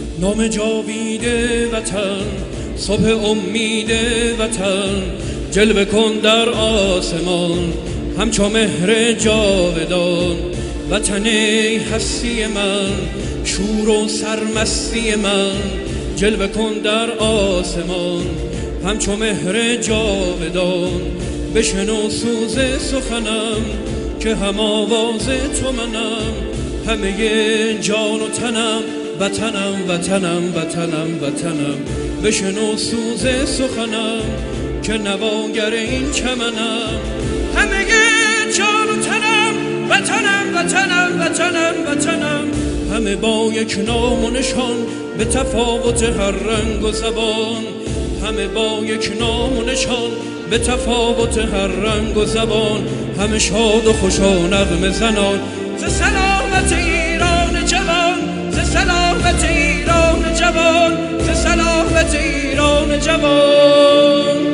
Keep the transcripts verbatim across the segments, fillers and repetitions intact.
نام جاوید وطن، صبح امید وطن، جلوه کن در آسمان همچو مهر جاودان. وطن ای هستی من، شور و سرمستی من، جلوه کن در آسمان همچو مهر جاودان. بشنو سوز سخنم که هم آواز تو منم، همه جان و تنم وطنم وطنم وطنم وطنم. بشنو سوز سخنم که نواگر این چمنم، همه جان و تنم وطنم وطنم وطنم وطنم. همه با یک نام و نشان به تفاوت هر رنگ و زبان، همه با یک نام و نشان به تفاوت هر رنگ و زبان. همه شاد و خوش و نغمه زنان ز سلامت ایران جوان، ز سلامت ایران جوان، ز سلامت ایران جوان.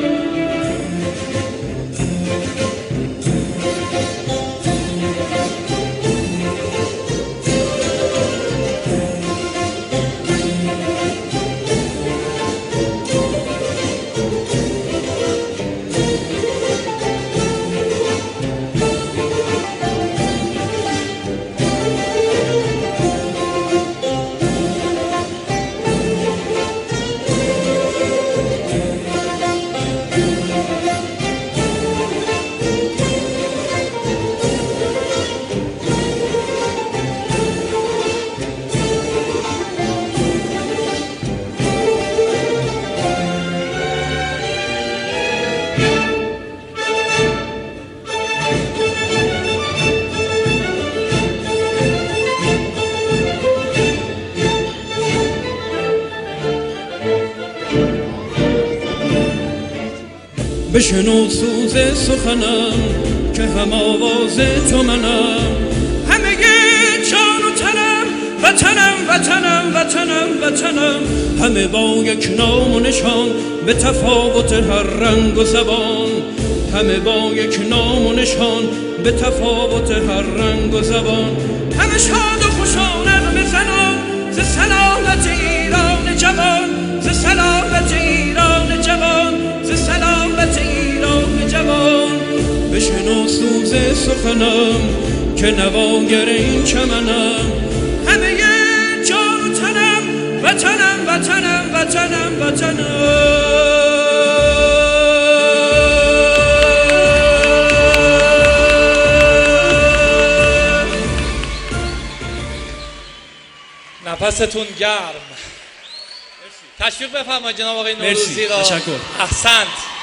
بشنو سوز سخنم که هم آواز تو منم، همه جان و تنم وطنم وطنم وطنم وطنم. همه با یک نام و نشان به تفاوت هر رنگ و زبان، همه با یک نام و نشان به تفاوت هر رنگ و زبان. همه شاد و خوش و نغمه زنان ز سلامت ایران جوان، ز سلامت ایران جوان، ز سلامت ایران جوان. بشنو سوز سخنم که نواگر این چمنم، همه جان و تنم وطنم وطنم وطنم وطنم. نفستون گرم. تشویق بفرمایید جناب آقای نوروزی را. تشکر. احسنت.